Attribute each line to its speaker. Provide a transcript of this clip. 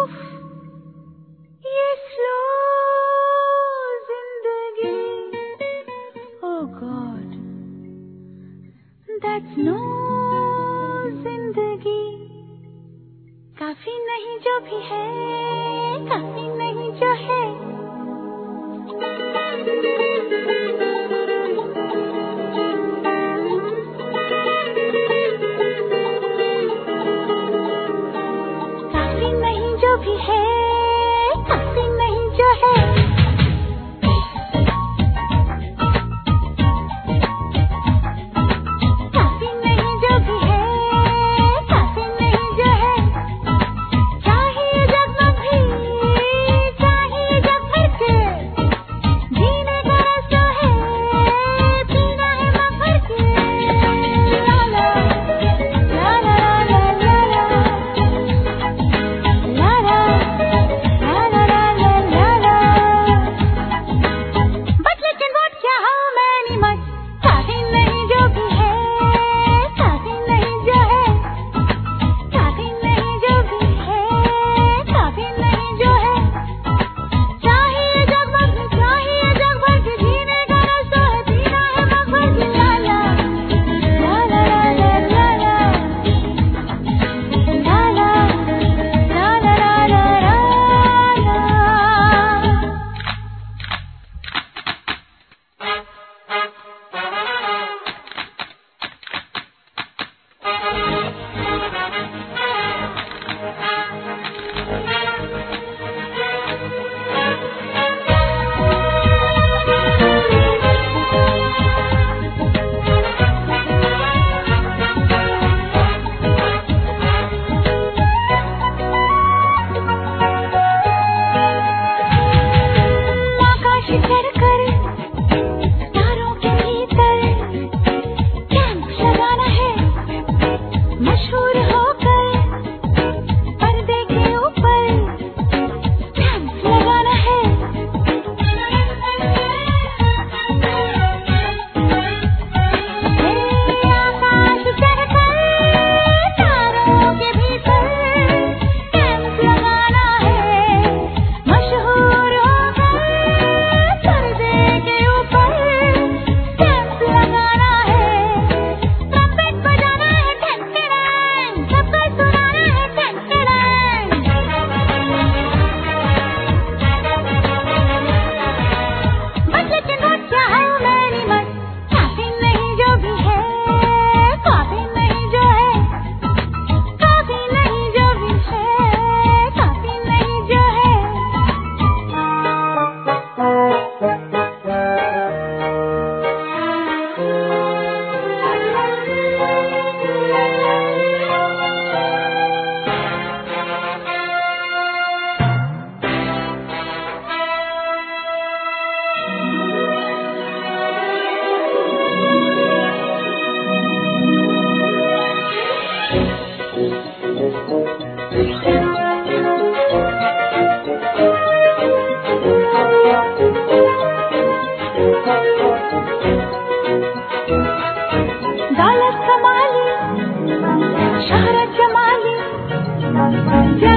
Speaker 1: ये स्लो जिंदगी, oh God, that's no जिंदगी। काफी नहीं जो भी है, काफी नहीं जो है। काफी नहीं जो भी है, काफी नहीं जो है। काफी नहीं जो भी है, काफी नहीं जो है। चाहिए जग में भी, चाहिए जग भर के। जीने का रास्ता है, पीना है मग भर के। ला ला ला ला ला ला ला But लेकिन what क्या how many much, काफी नहीं जो भी है, काफी नहीं जो है। काफी नहीं जो भी है, काफी नहीं जो है। चाहिए जग भर के, चाहिए जग भर के। जीने का रास्ता है, पीना है मग भर के। ला ला ला ला ला ला ला ला ला ला ला ला ला। आकाश चढ़कर तारों के भीतर कैंप लगाना है, मशहूर होकर पर्दे के ऊपर कैंप लगाना है। आकाश चढ़कर तारों के भीतर कैंप लगाना है, मशहूर होकर पर्दे के ऊपर कैंप लगाना है। ट्रम्पेट बजाना है, ठन-ठन, सबको सुनाना है, ठन-ठन। बस लेकिन what क्या how many much, काफी नहीं जो भी है, काफी नहीं जो है। काफी नहीं जो भी है, काफी नहीं जो है। दौलत कमाली, शोहरत जमाली,